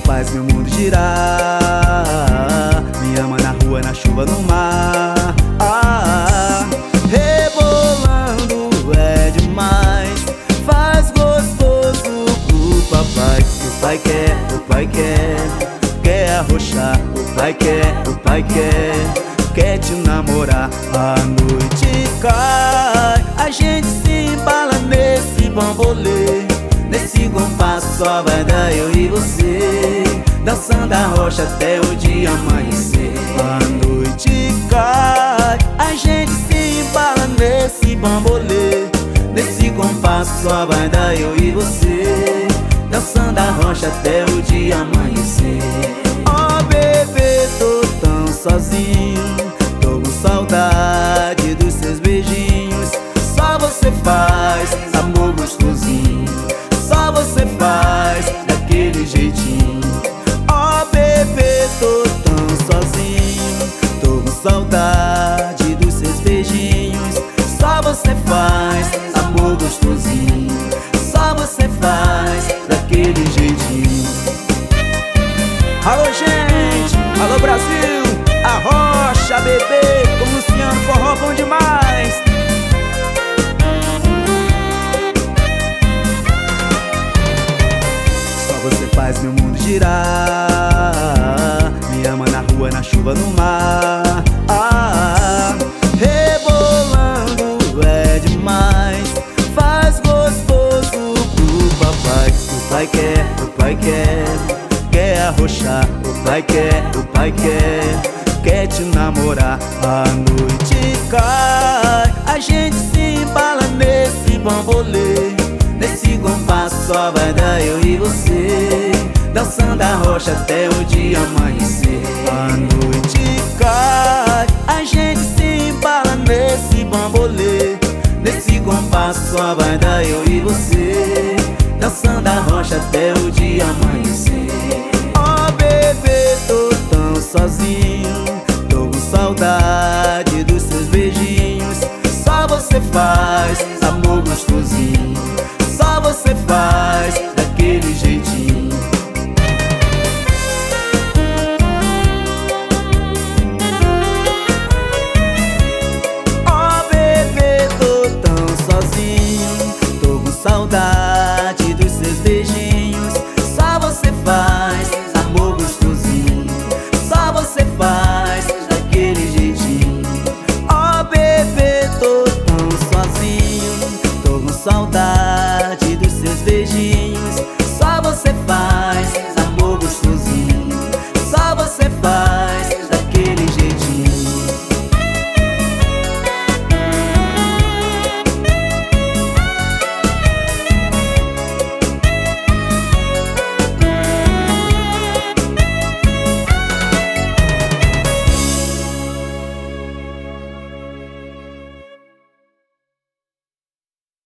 faz meu mundo girar. Me ama na rua, na chuva, no mar. Rebolando é demais, faz gostoso pro papai. O pai quer arrochar. O pai quer te namorar. A noite cai, a gente se embala nesse bambolê. Nesse compasso só vai dar eu e você, dançando a rocha até o dia amanhecer. A noite cai, a gente se embala nesse bambolê. Nesse compasso só vai dar eu e você, dançando a rocha até o dia amanhecer. Oh bebê, tô tão sozinho, tô com saudade dos seus beijinhos. Só você faz amor gostosinho, só você faz daquele jeitinho. Oh bebê, tô tão sozinho, tô com saudade dos seus beijinhos. Só você faz amor gostosinho, só você faz daquele jeitinho. Alô gente, alô Brasil, a rocha bebê com Luciano, forró bom demais. Você faz meu mundo girar. Me ama na rua, na chuva, no mar. Rebolando é demais, faz gostoso pro papai. O pai quer arrochar. O pai quer te namorar. A noite cai, a gente se embala nesse bambolê. Nesse compasso só vai dar eu e você, dançando a rocha até o dia amanhecer. A noite cai, a gente se embala nesse bambolê. Nesse compasso só vai dar eu e você, dançando a rocha até o dia amanhecer. Oh bebê, tô tão sozinho, tô com saudade dos seus beijinhos. Só você faz amor gostosinho,